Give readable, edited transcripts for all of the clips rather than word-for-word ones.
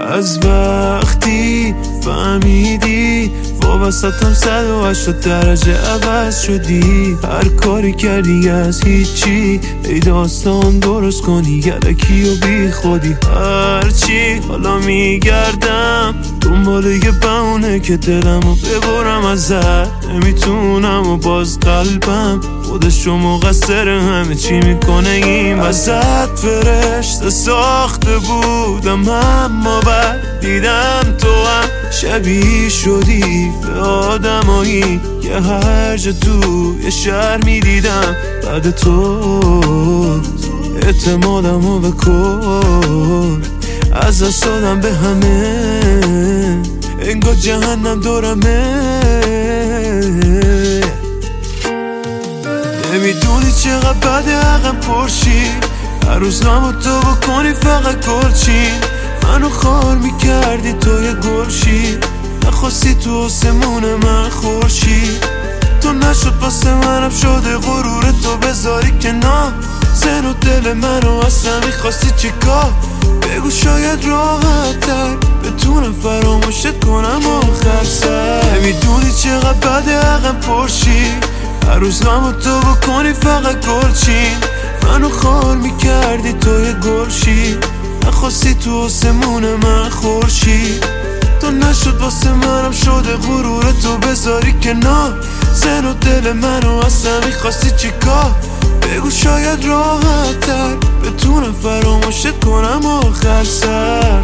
از وقتی فهمیدی وابستم 180 درجه عوض شدی. هر کاری کردی از هیچی ای داستان درست کنی یلکی و بی خودی. هرچی حالا میگردم دنبال یه بهونه که دلمو ببرم ازت. نمیتونم و باز قلبم خودشو مقصر همه چی میکنه این ازت. فرشته ساخته بودم اما بعد دیدم تو هم شبیه شدی به آدمایی که هر جا تو یه شهر میدیدم بعد تو. اعتمادمو بکن از دست دادم به همه انگار جهنم دورمه. نمیدونی چقدر بده حقم پرشی هر روز نامو تو بکنی فقط گلچین. منو خار میکردی تو یه گلشی نخواستی تو آسمون من خورشی. تو نشد واسه منم شده غرور تو بذاری کنار. زن و دل منو اصلا میخواستی چیکار؟ بگو شاید راحت تر بتونم فراموشت کنم آخر سر. نمیدونی چقدر بده حقم پرشی هر روز نامو تو بکنی فقط گلچین. منو خار میکردی تو یه گلشی نخواستی تو آسمون من خورشی. تو نشد واسه منم شده غرور تو بذاری کنار. زن و دل منو اصلا میخواستی چیکار؟ بگو شاید راحت تر بتونم فراموشت کنم آخر سر.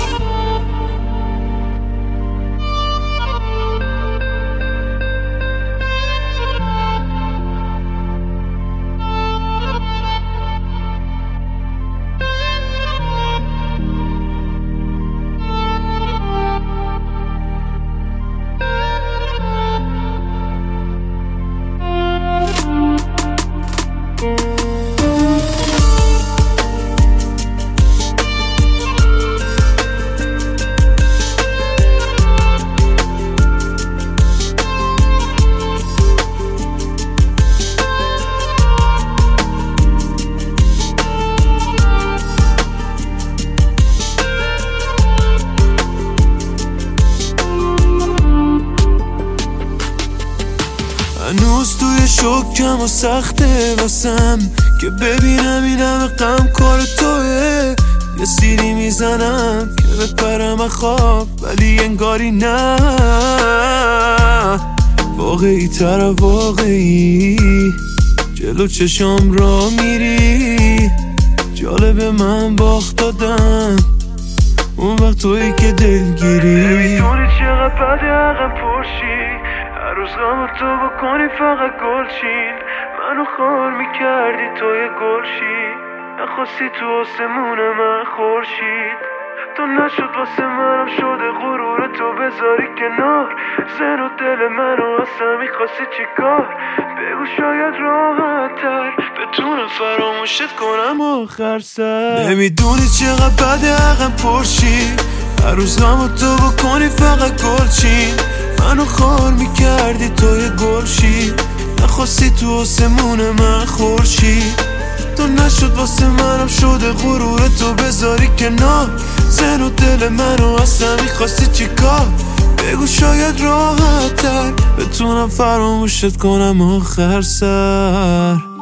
هنوز توی شکم و سخته واسم که ببینم این همه غم کار توه. یه سیری میزنم که بپرم خواب ولی انگاری نه. واقعی تر واقعی جلو چشام را میری. جالب من باخت دادم اون وقت تویی که دلگیری. نمیدونی چقدر بده حقم پرشی هر روز نامو تو بکنی فقط گلچین. منو خار میکردی تو یه گلشی نخواستی تو آسمون من خورشید. تو نشد واسه منم شده غرور تو بذاری کنار. زن و دل منو اصلا میخواستی چیکار؟ بگو شاید راحت تر بتونم فراموشت کنم آخر سر. نمیدونی چقدر بده حقم پرشی هر روز نامو تو بکنی فقط گلچین. منو خار میکردی تو یه گلشی نخواستی تو آسمون من خورشی. تو نشد واسه منم شده غرور تو بذاری کنار. زن و دل منو اصلا میخواستی چیکار؟ بگو شاید راحت تر بتونم فراموشت کنم آخر سر.